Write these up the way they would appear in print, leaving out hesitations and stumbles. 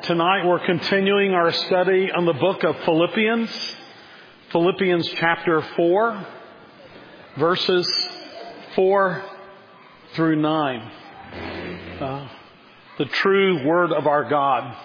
Tonight we're continuing our study on the book of Philippians. Philippians chapter 4, verses 4 through 9. The true word of our God.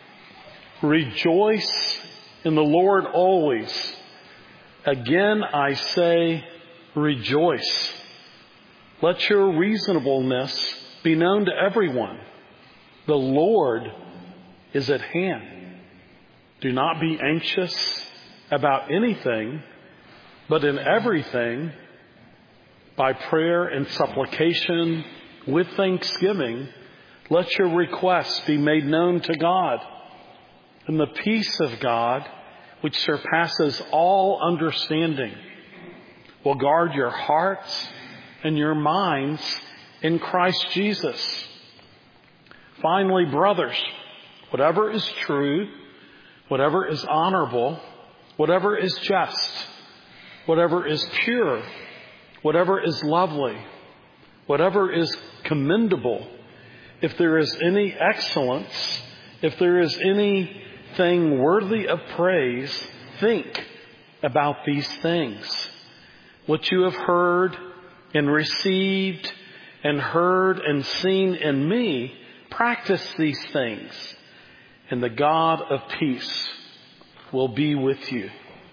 Rejoice in the Lord always. Again I say, rejoice. Let your reasonableness be known to everyone. The Lord is at hand. Do not be anxious about anything, but in everything, by prayer and supplication, with thanksgiving, let your requests be made known to God. And the peace of God, which surpasses all understanding, will guard your hearts and your minds in Christ Jesus. Finally, brothers, whatever is true, whatever is honorable, whatever is just, whatever is pure, whatever is lovely, whatever is commendable, if there is any excellence, if there is anything worthy of praise, think about these things. What you have heard and received and heard and seen in me, practice these things, and the God of peace will be with you.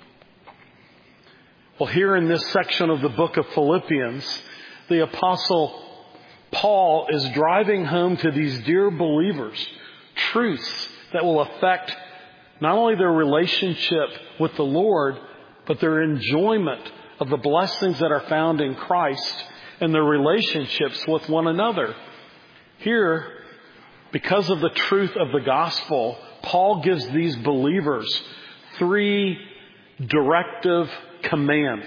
Well, here in this section of the book of Philippians, the Apostle Paul is driving home to these dear believers truths that will affect not only their relationship with the Lord, but their enjoyment of the blessings that are found in Christ and their relationships with one another. Here, because of the truth of the gospel, Paul gives these believers 3 directive commands.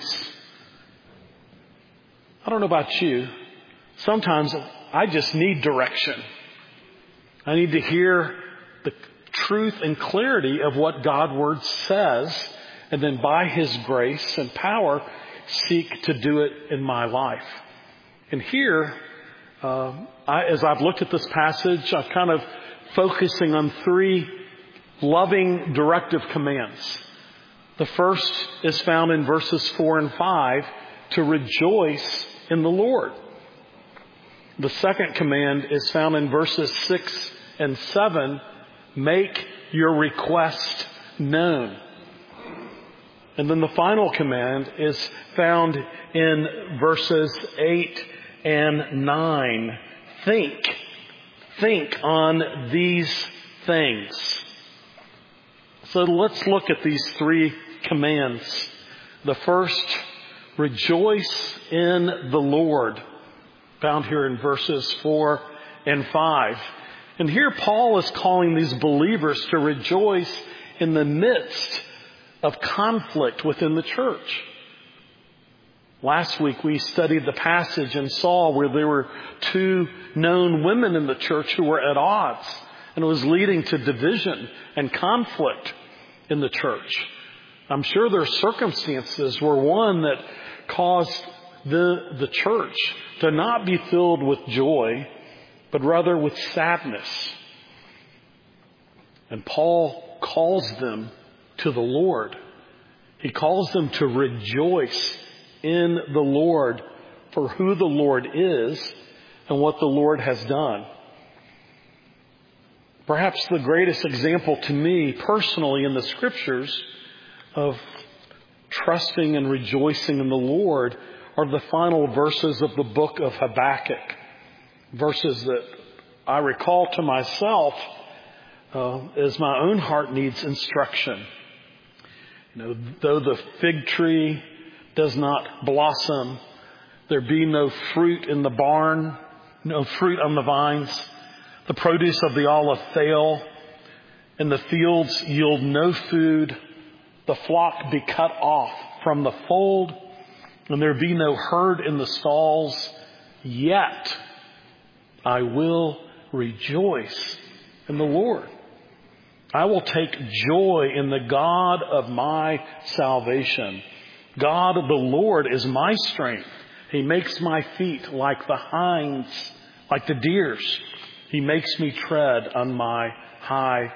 I don't know about you. Sometimes I just need direction. I need to hear the truth and clarity of what God's word says, and then by His grace and power, seek to do it in my life. And here, as I've looked at this passage, I'm kind of focusing on 3 loving directive commands. The first is found in verses 4 and 5, to rejoice in the Lord. The second command is found in verses 6 and 7, make your request known. And then the final command is found in verses 8 and 9. Think on these things. So let's look at these 3 commands. The first, rejoice in the Lord, found here in verses 4 and 5. And here Paul is calling these believers to rejoice in the midst of conflict within the church. Last week we studied the passage and saw where there were 2 known women in the church who were at odds, and it was leading to division and conflict in the church. I'm sure their circumstances were one that caused the church to not be filled with joy, but rather with sadness. And Paul calls them to the Lord. He calls them to rejoice in the Lord for who the Lord is and what the Lord has done. Perhaps the greatest example to me personally in the scriptures of trusting and rejoicing in the Lord are the final verses of the book of Habakkuk. Verses that I recall to myself as my own heart needs instruction. Though the fig tree does not blossom, there be no fruit in the barn, no fruit on the vines, the produce of the olive fail, and the fields yield no food, the flock be cut off from the fold, and there be no herd in the stalls, yet I will rejoice in the Lord. I will take joy in the God of my salvation. God the Lord is my strength. He makes my feet like the hinds, like the deer's. He makes me tread on my high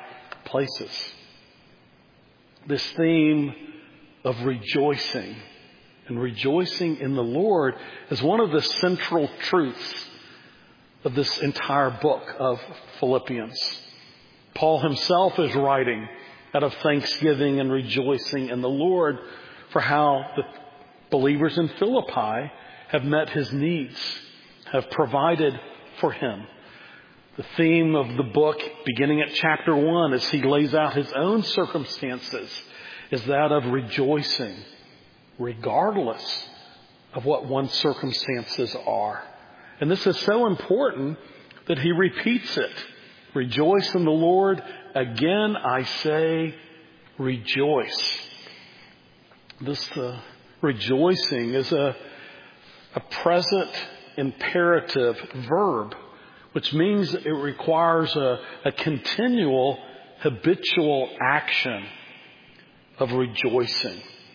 places. This theme of rejoicing and rejoicing in the Lord is one of the central truths of this entire book of Philippians. Paul himself is writing out of thanksgiving and rejoicing in the Lord for how the believers in Philippi have met his needs, have provided for him. The theme of the book, beginning at chapter 1, as he lays out his own circumstances, is that of rejoicing, regardless of what one's circumstances are. And this is so important that he repeats it. Rejoice in the Lord. Again, I say, rejoice. This rejoicing is a present imperative verb, which means it requires a continual, habitual action of rejoicing.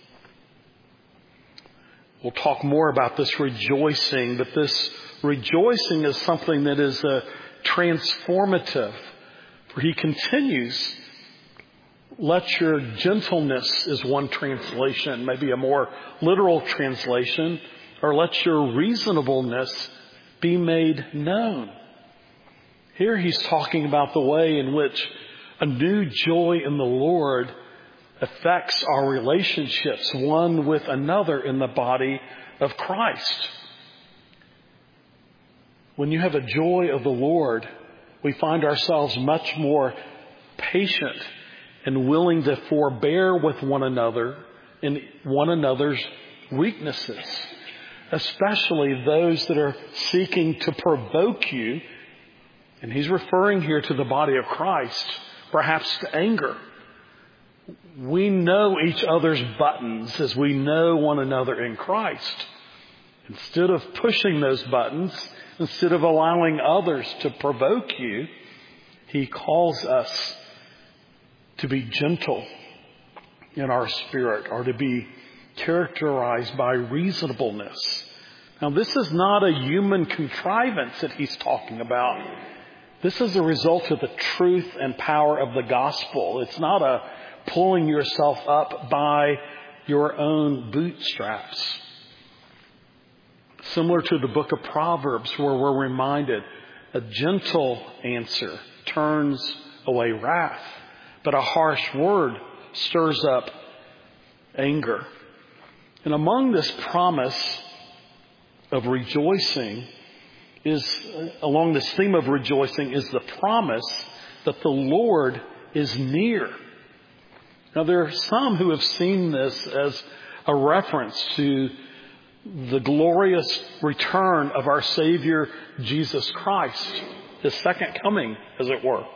We'll talk more about this rejoicing, but this rejoicing is something that is transformative. For he continues, let your gentleness is one translation, maybe a more literal translation, or let your reasonableness be made known. Here he's talking about the way in which a new joy in the Lord affects our relationships one with another in the body of Christ. When you have a joy of the Lord, we find ourselves much more patient and willing to forbear with one another in one another's weaknesses, especially those that are seeking to provoke you. And he's referring here to the body of Christ, perhaps to anger. We know each other's buttons as we know one another in Christ. Instead of pushing those buttons, instead of allowing others to provoke you, he calls us to be gentle in our spirit, or to be characterized by reasonableness. Now, this is not a human contrivance that he's talking about. This is a result of the truth and power of the gospel. It's not a pulling yourself up by your own bootstraps. Similar to the book of Proverbs, where we're reminded a gentle answer turns away wrath, but a harsh word stirs up anger. And among this promise of rejoicing along this theme of rejoicing is the promise that the Lord is near. Now, there are some who have seen this as a reference to the glorious return of our Savior, Jesus Christ, His second coming, as it were.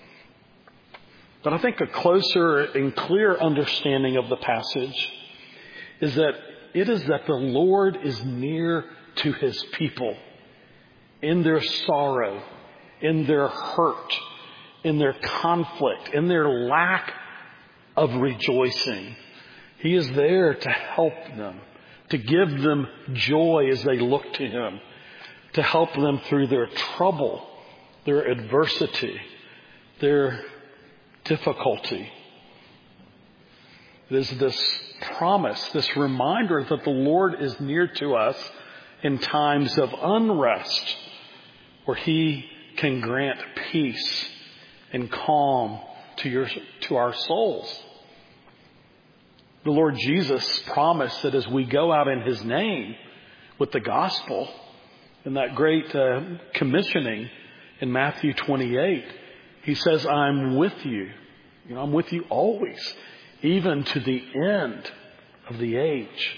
But I think a closer and clear understanding of the passage is that it is that the Lord is near to His people in their sorrow, in their hurt, in their conflict, in their lack of rejoicing. He is there to help them, to give them joy as they look to Him, to help them through their trouble, their adversity, their difficulty. It is this promise, this reminder that the Lord is near to us in times of unrest, where He can grant peace and calm to our souls. The Lord Jesus promised that as we go out in His name with the gospel, in that great commissioning in Matthew 28, He says, I'm with you. I'm with you always, even to the end of the age.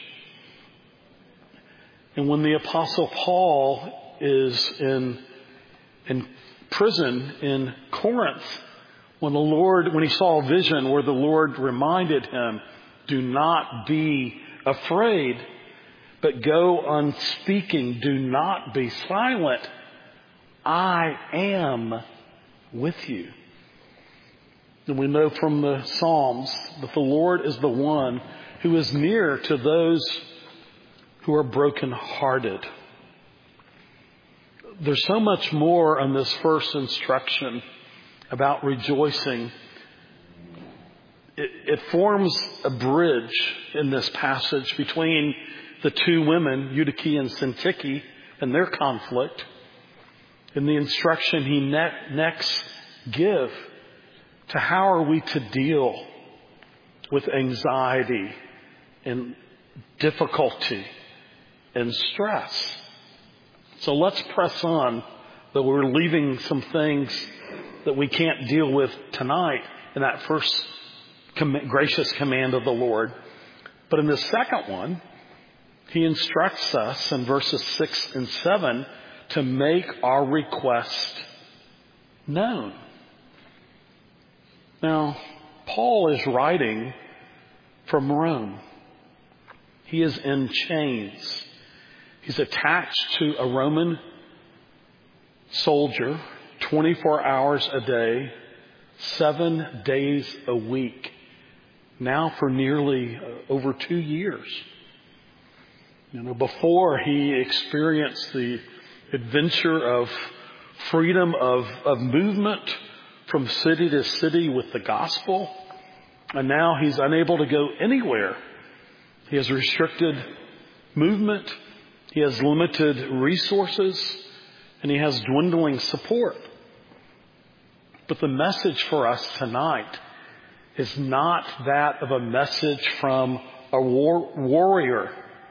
And when the Apostle Paul is in prison in Corinth, when he saw a vision where the Lord reminded him, do not be afraid, but go on speaking. Do not be silent. I am with you. And we know from the Psalms that the Lord is the one who is near to those who are brokenhearted. There's so much more on this first instruction about rejoicing it forms a bridge in this passage between the two women, Eutyche and Syntyche, and their conflict, and the instruction he next give to how are we to deal with anxiety and difficulty and stress. So let's press on, though we're leaving some things that we can't deal with tonight in that first gracious command of the Lord. But in the second one, he instructs us in verses 6 and 7 to make our request known. Now, Paul is writing from Rome. He is in chains. He's attached to a Roman soldier 24 hours a day, 7 days a week, now for nearly over 2 years. Before he experienced the adventure of freedom of movement from city to city with the gospel, and now he's unable to go anywhere. He has restricted movement, he has limited resources, and he has dwindling support. But the message for us tonight is not that of a message from a warrior.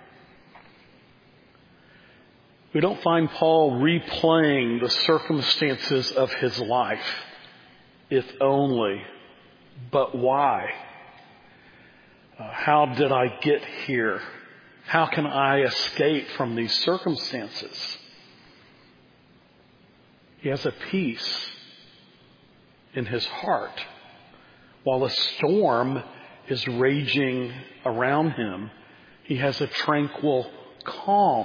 We don't find Paul replaying the circumstances of his life, if only, but why? How did I get here? How can I escape from these circumstances? He has a peace in his heart. While a storm is raging around him, he has a tranquil calm.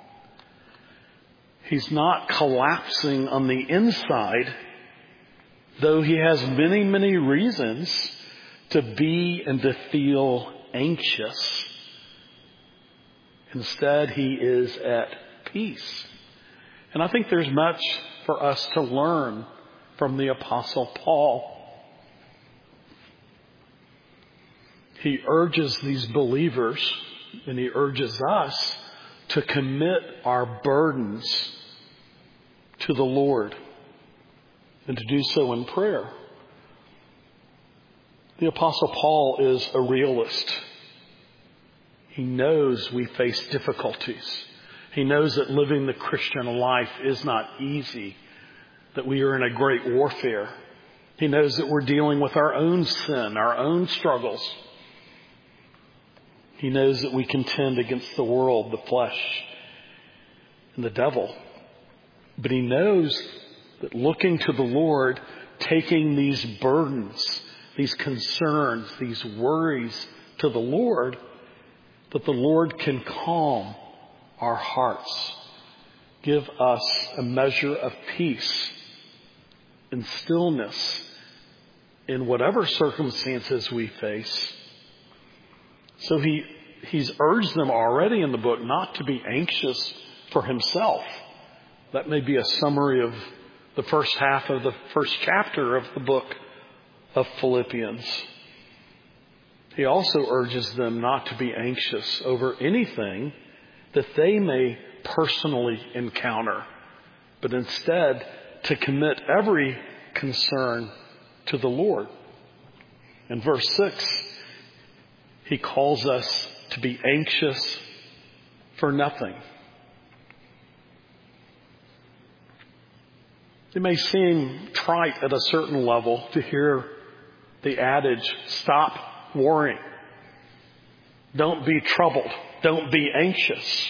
He's not collapsing on the inside, though he has many, many reasons to be and to feel anxious. Instead, he is at peace. And I think there's much for us to learn from the Apostle Paul. He urges these believers, and he urges us, to commit our burdens to the Lord and to do so in prayer. The Apostle Paul is a realist. He knows we face difficulties. He knows that living the Christian life is not easy, that we are in a great warfare. He knows that we're dealing with our own sin, our own struggles. He knows that we contend against the world, the flesh, and the devil. But he knows that looking to the Lord, taking these burdens, these concerns, these worries to the Lord, that the Lord can calm our hearts, give us a measure of peace and stillness in whatever circumstances we face. So he's urged them already in the book not to be anxious for himself. That may be a summary of the first half of the first chapter of the book of Philippians. He also urges them not to be anxious over anything that they may personally encounter, but instead to commit every concern to the Lord. In verse 6, he calls us to be anxious for nothing. It may seem trite at a certain level to hear the adage, stop worrying. Don't be troubled. Don't be anxious.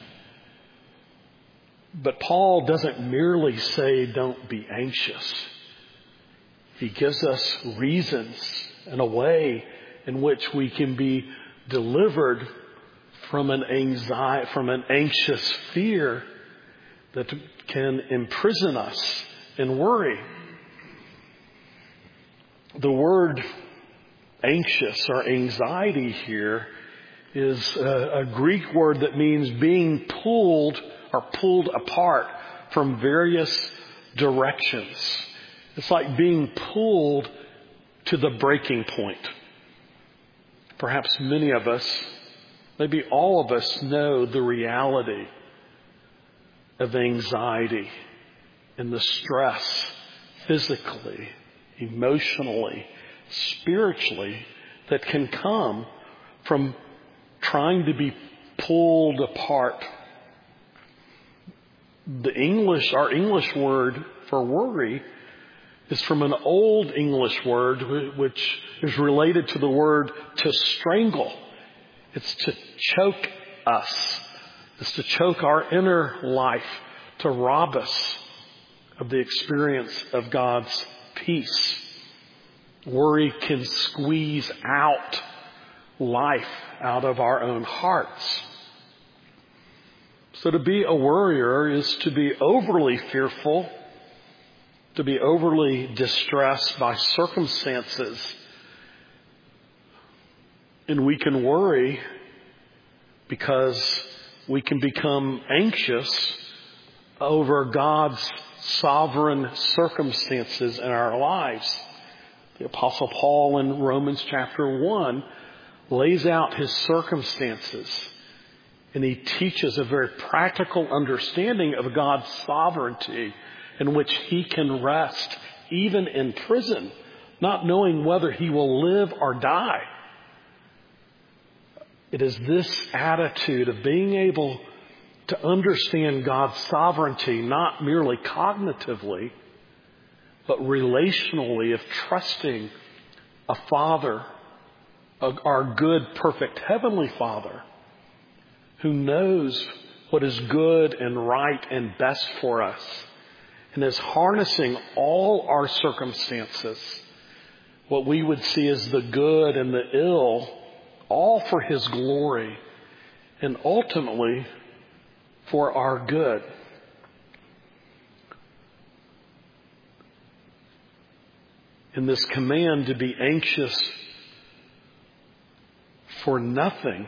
But Paul doesn't merely say don't be anxious. He gives us reasons and a way in which we can be delivered from an anxious fear that can imprison us in worry. The word anxious or anxiety here is a Greek word that means being pulled or pulled apart from various directions. It's like being pulled to the breaking point. perhaps many of us, maybe all of us know the reality of anxiety and the stress physically, emotionally, spiritually that can come from trying to be pulled apart. Our English word for worry is from an old English word which is related to the word to strangle. It's to choke us. It's to choke our inner life, to rob us of the experience of God's peace. Worry can squeeze out life out of our own hearts. So to be a worrier is to be overly fearful, to be overly distressed by circumstances. And we can worry because we can become anxious over God's sovereign circumstances in our lives. The Apostle Paul in Romans chapter 1 lays out his circumstances, and he teaches a very practical understanding of God's sovereignty in which he can rest even in prison, not knowing whether he will live or die. It is this attitude of being able to understand God's sovereignty, not merely cognitively, but relationally, of trusting a Father, our good, perfect Heavenly Father, who knows what is good and right and best for us, and is harnessing all our circumstances, what we would see as the good and the ill, all for His glory, and ultimately for our good. In this command to be anxious for nothing,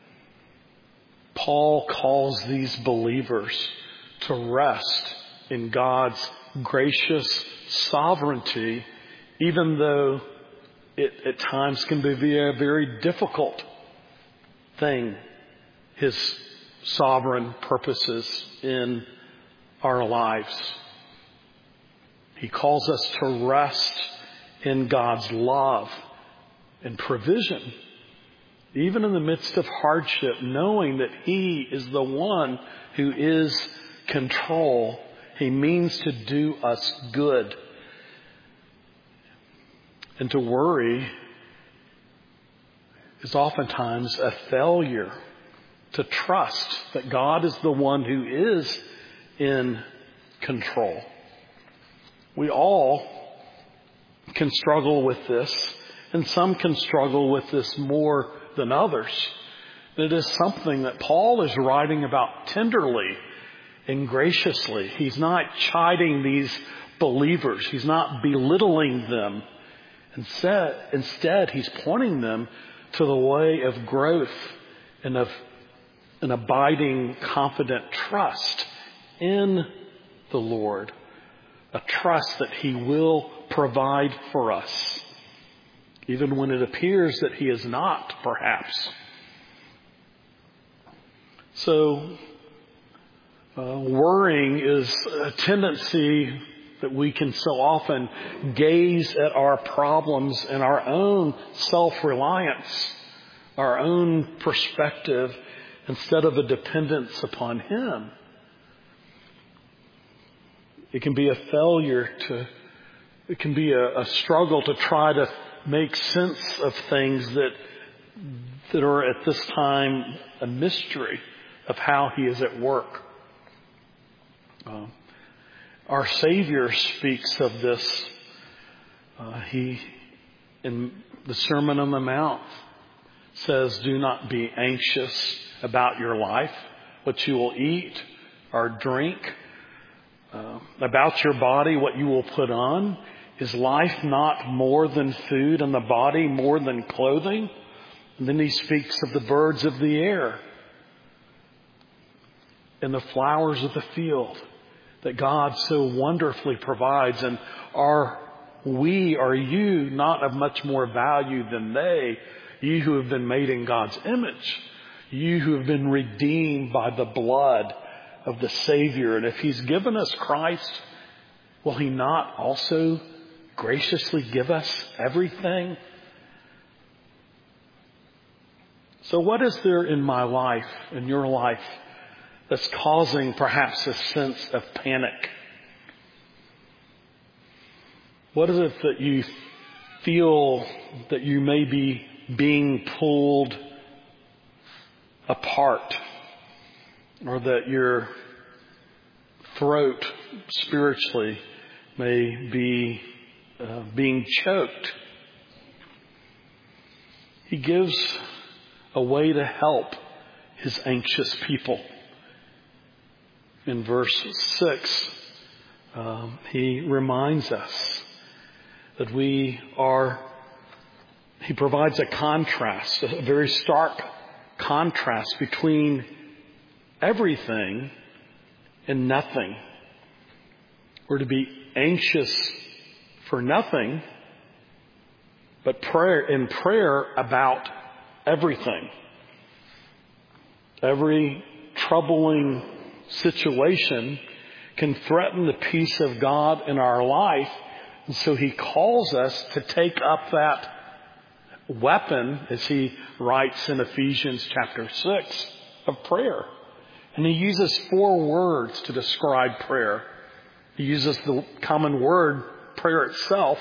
Paul calls these believers to rest in God's gracious sovereignty, even though it at times can be a very difficult thing, His sovereign purposes in our lives. He calls us to rest in God's love and provision, even in the midst of hardship, knowing that He is the one who is control. He means to do us good. And to worry is oftentimes a failure to trust that God is the one who is in control. We all can struggle with this, and some can struggle with this more than others. It is something that Paul is writing about tenderly and graciously. He's not chiding these believers. He's not belittling them. Instead, he's pointing them to the way of growth and of an abiding, confident trust in the Lord. A trust that He will provide for us, even when it appears that He is not, perhaps. So, worrying is a tendency that we can so often gaze at our problems and our own self-reliance, our own perspective, instead of a dependence upon Him. It can be a failure it can be a struggle to try to make sense of things that are at this time a mystery of how He is at work. Our Savior speaks of this. He, in the Sermon on the Mount, says, "Do not be anxious about your life, what you will eat or drink, about your body, what you will put on. Is life not more than food, and the body more than clothing?" And then He speaks of the birds of the air and the flowers of the field that God so wonderfully provides. And are you not of much more value than they? You who have been made in God's image. You who have been redeemed by the blood of the Savior. And if He's given us Christ, will He not also graciously give us everything? So what is there in my life, in your life, that's causing perhaps a sense of panic? What is it that you feel that you may be being pulled apart, or that your throat spiritually may be being choked? He gives a way to help His anxious people. In verse 6, He reminds us that He provides a contrast, a very stark contrast between everything and nothing. We're to be anxious for nothing, but in prayer about everything. Every troubling situation can threaten the peace of God in our life. And so He calls us to take up that weapon, as He writes in Ephesians chapter 6, of prayer. And He uses 4 words to describe prayer. He uses the common word, prayer itself.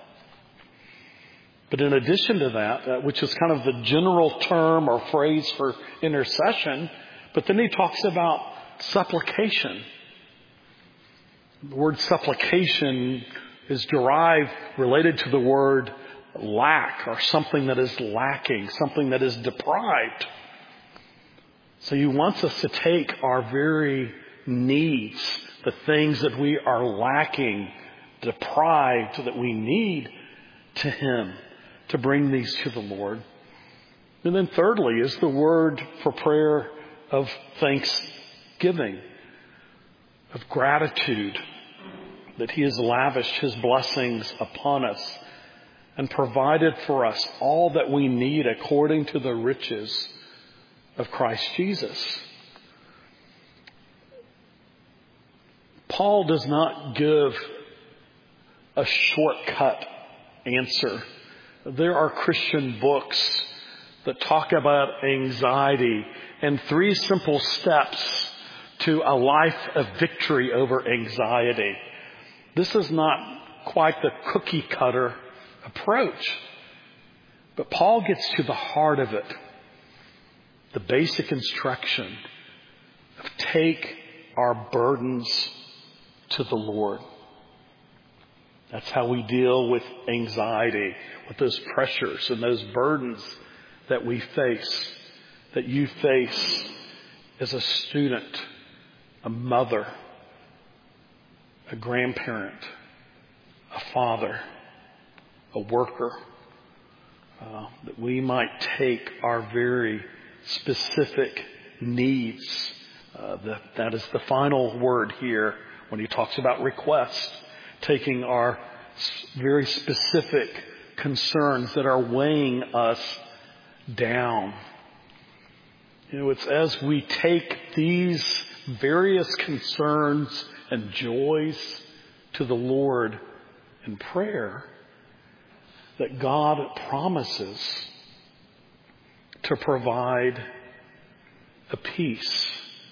But in addition to that, which is kind of the general term or phrase for intercession, but then He talks about supplication. The word supplication is related to the word lack, or something that is lacking, something that is deprived. So He wants us to take our very needs, the things that we are lacking, deprived, that we need, to Him, to bring these to the Lord. And then thirdly is the word for prayer of thanksgiving, of gratitude, that He has lavished His blessings upon us and provided for us all that we need according to the riches of Christ Jesus. Paul does not give a shortcut answer. There are Christian books that talk about anxiety and 3 simple steps to a life of victory over anxiety. This is not quite the cookie cutter approach, but Paul gets to the heart of it. The basic instruction of take our burdens to the Lord. That's how we deal with anxiety, with those pressures and those burdens that we face, that you face as a student, a mother, a grandparent, a father, a worker, that we might take our very specific needs. That is the final word here when he talks about request, taking our very specific concerns that are weighing us down. You know, it's as we take these various concerns and joys to the Lord in prayer that God promises to provide a peace.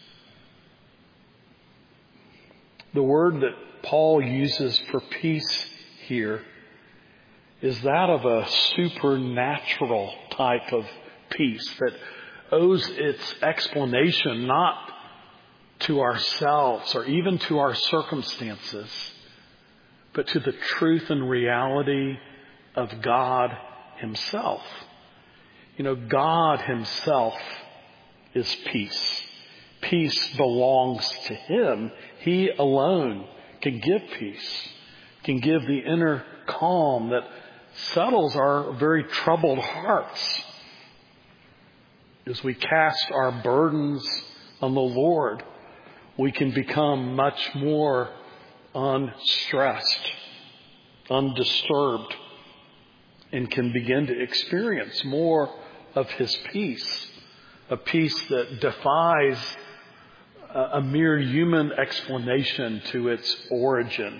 The word that Paul uses for peace here is that of a supernatural type of peace that owes its explanation not to ourselves or even to our circumstances, but to the truth and reality of God Himself. You know, God Himself is peace. Peace belongs to Him. He alone can give peace, can give the inner calm that settles our very troubled hearts. As we cast our burdens on the Lord, we can become much more unstressed, undisturbed, and can begin to experience more of His peace, a peace that defies a mere human explanation to its origin.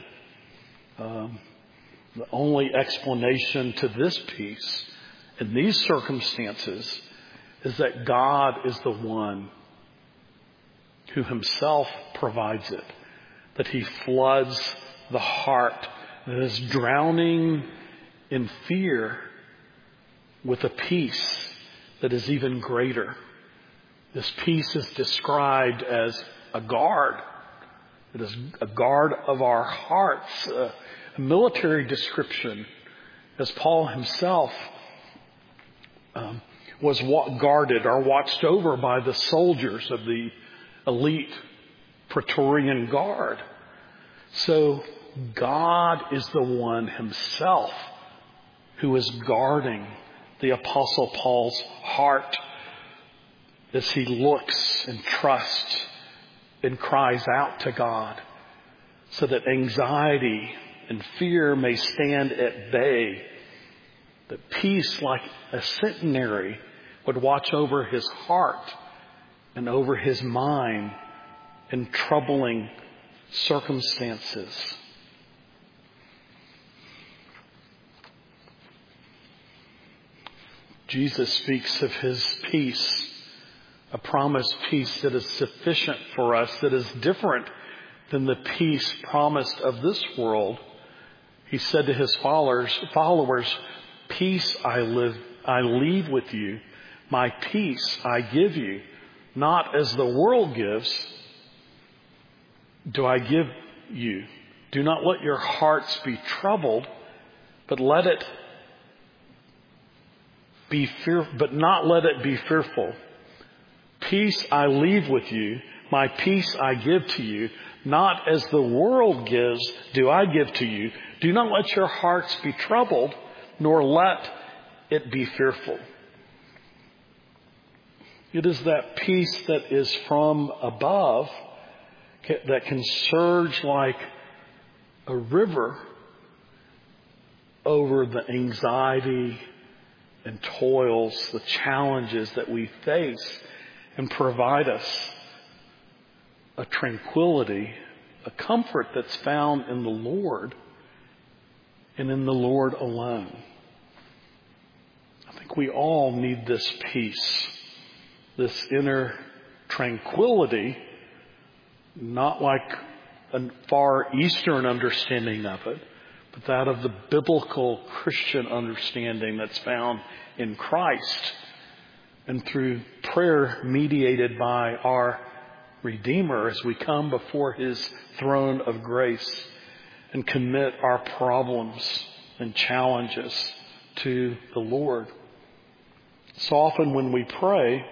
The only explanation to this peace in these circumstances is that God is the one who Himself provides it, that He floods the heart that is drowning in fear with a peace that is even greater. This peace is described as a guard. It is a guard of our hearts, a military description, as Paul himself was guarded or watched over by the soldiers of the elite Praetorian Guard. So God is the one Himself who is guarding the Apostle Paul's heart as he looks and trusts and cries out to God, so that anxiety and fear may stand at bay, that peace like a centenary would watch over his heart and over his mind in troubling circumstances. Jesus speaks of His peace, a promised peace that is sufficient for us, that is different than the peace promised of this world. He said to His followers, "Peace I leave with you, my peace I give you. Not as the world gives, do I give you. Do not let your hearts be troubled, but not let it be fearful. Peace I leave with you, my peace I give to you. Not as the world gives, do I give to you. Do not let your hearts be troubled, nor let it be fearful." It is that peace that is from above that can surge like a river over the anxiety and toils, the challenges that we face, and provide us a tranquility, a comfort that's found in the Lord and in the Lord alone. I think we all need this peace, this inner tranquility, not like a Far Eastern understanding of it, but that of the biblical Christian understanding that's found in Christ and through prayer mediated by our Redeemer as we come before His throne of grace and commit our problems and challenges to the Lord. So often when we pray,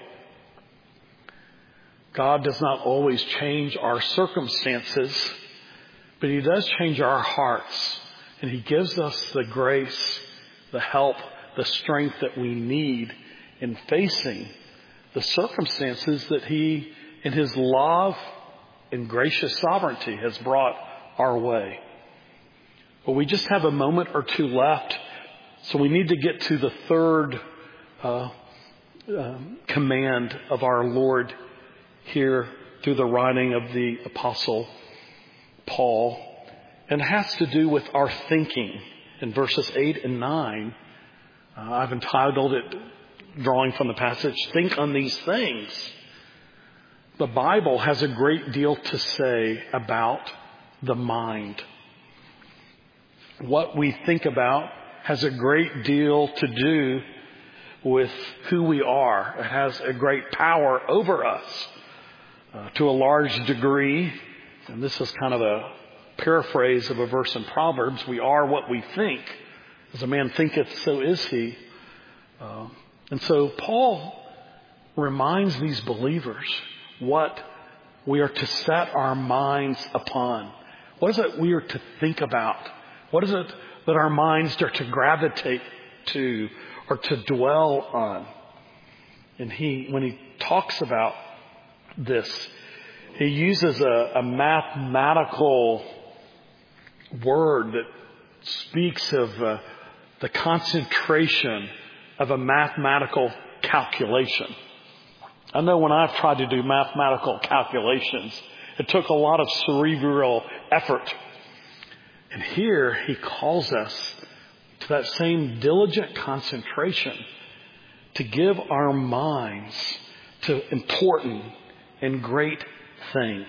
God does not always change our circumstances, but He does change our hearts. And He gives us the grace, the help, the strength that we need in facing the circumstances that He, in His love and gracious sovereignty, has brought our way. But we just have a moment or two left, so we need to get to the third command of our Lord here through the writing of the Apostle Paul. And it has to do with our thinking. In verses 8 and 9, I've entitled it, drawing from the passage, "Think on these things." The Bible has a great deal to say about the mind. What we think about has a great deal to do with who we are. It has a great power over us. To a large degree, and this is kind of a paraphrase of a verse in Proverbs, we are what we think. As a man thinketh, so is he. And so Paul reminds these believers what we are to set our minds upon. What is it we are to think about? What is it that our minds are to gravitate to or to dwell on? And when he talks about this, he uses a mathematical word that speaks of the concentration of a mathematical calculation. I know when I've tried to do mathematical calculations, it took a lot of cerebral effort. And here he calls us to that same diligent concentration to give our minds to important and great things.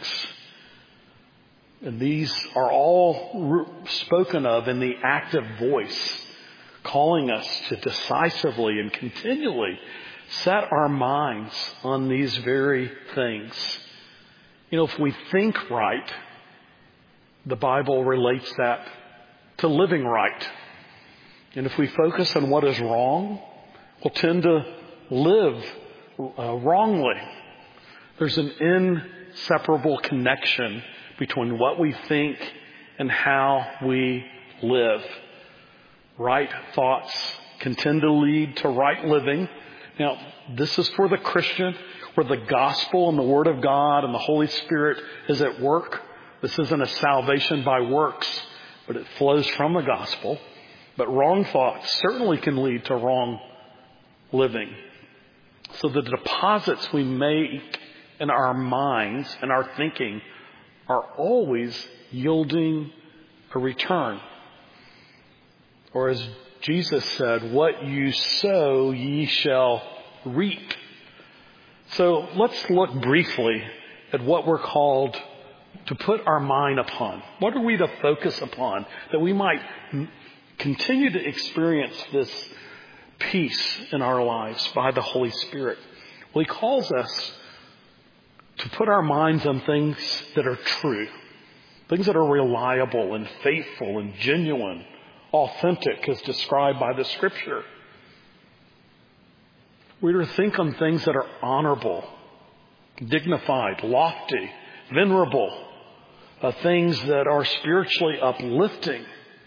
And these are all spoken of in the active voice, calling us to decisively and continually set our minds on these very things. You know, if we think right, the Bible relates that to living right. And if we focus on what is wrong, we'll tend to live wrongly. There's an inseparable connection between what we think and how we live. Right thoughts can tend to lead to right living. Now, this is for the Christian, where the gospel and the Word of God and the Holy Spirit is at work. This isn't a salvation by works, but it flows from the gospel. But wrong thoughts certainly can lead to wrong living. So the deposits we make in our minds and our thinking are always yielding a return. Or as Jesus said, what you sow, ye shall reap. So let's look briefly at what we're called to put our mind upon. What are we to focus upon that we might continue to experience this peace in our lives by the Holy Spirit? Well, he calls us to put our minds on things that are true, things that are reliable and faithful and genuine, authentic as described by the Scripture. We're to think on things that are honorable, dignified, lofty, venerable, things that are spiritually uplifting.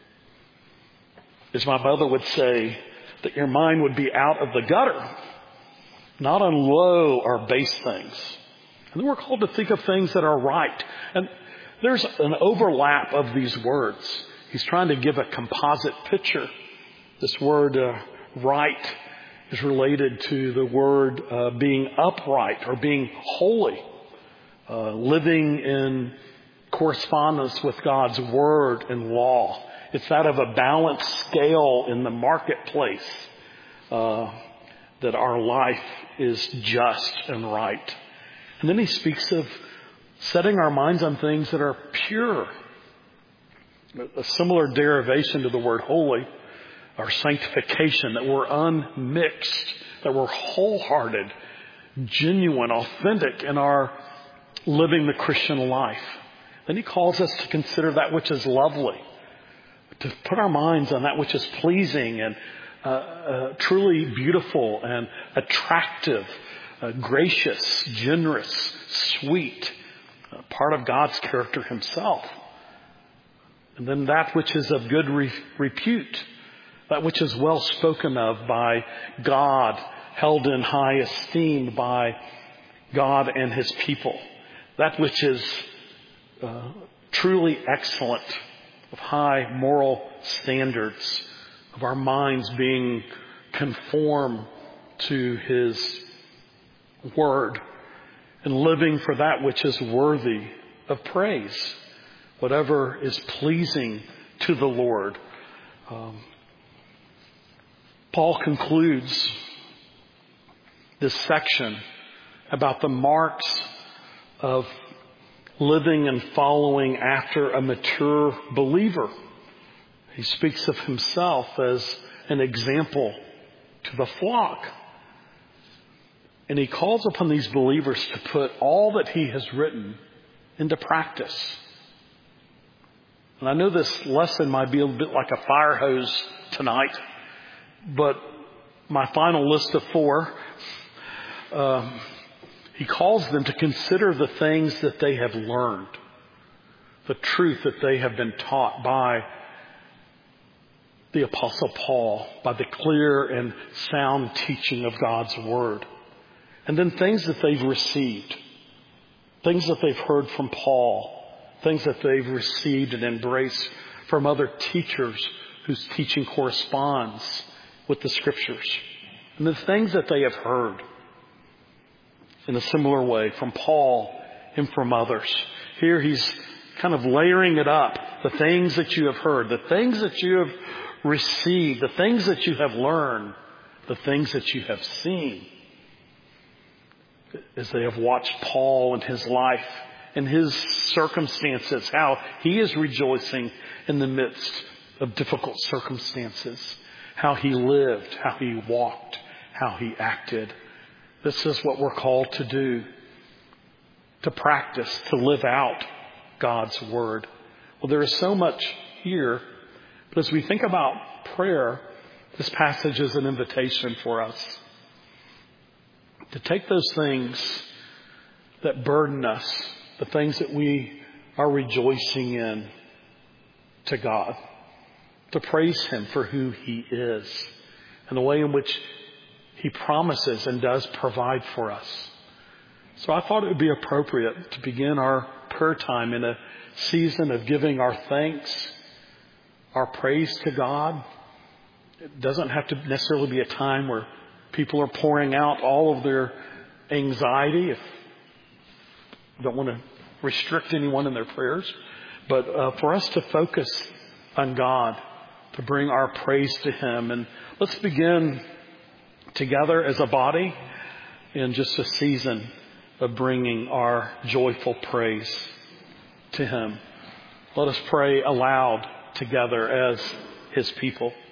As my mother would say, that your mind would be out of the gutter, not on low or base things. And then we're called to think of things that are right. And there's an overlap of these words. He's trying to give a composite picture. This word right is related to the word being upright or being holy, living in correspondence with God's word and law. It's that of a balanced scale in the marketplace, that our life is just and right. And then he speaks of setting our minds on things that are pure. A similar derivation to the word holy, our sanctification, that we're unmixed, that we're wholehearted, genuine, authentic in our living the Christian life. Then he calls us to consider that which is lovely, to put our minds on that which is pleasing and truly beautiful and attractive, gracious, generous, sweet, part of God's character himself. And then that which is of good repute, that which is well spoken of by God, held in high esteem by God and his people. That which is truly excellent, of high moral standards, of our minds being conformed to his word and living for that which is worthy of praise, whatever is pleasing to the Lord. Paul concludes this section about the marks of living and following after a mature believer. He speaks of himself as an example to the flock. And he calls upon these believers to put all that he has written into practice. And I know this lesson might be a bit like a fire hose tonight, but my final list of 4, he calls them to consider the things that they have learned, the truth that they have been taught by the Apostle Paul, by the clear and sound teaching of God's Word. And then things that they've received, things that they've heard from Paul, things that they've received and embraced from other teachers whose teaching corresponds with the Scriptures and the things that they have heard in a similar way from Paul and from others. Here he's kind of layering it up. The things that you have heard, the things that you have received, the things that you have learned, the things that you have seen. As they have watched Paul and his life and his circumstances, how he is rejoicing in the midst of difficult circumstances, how he lived, how he walked, how he acted. This is what we're called to do, to practice, to live out God's Word. Well, there is so much here, but as we think about prayer, this passage is an invitation for us to take those things that burden us, the things that we are rejoicing in, to God, to praise Him for who He is and the way in which He promises and does provide for us. So I thought it would be appropriate to begin our prayer time in a season of giving our thanks, our praise to God. It doesn't have to necessarily be a time where people are pouring out all of their anxiety. If you don't want to restrict anyone in their prayers, but for us to focus on God, to bring our praise to Him. And let's begin together as a body in just a season of bringing our joyful praise to Him. Let us pray aloud together as His people.